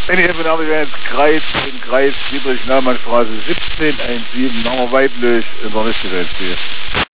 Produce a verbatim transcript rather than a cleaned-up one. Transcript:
Wenn ich von Abend Kreis, im Kreis Friedrich-Naumann-Straße siebzehn eins sieben, haben wir weiblich in der Lichtenfeldsehe.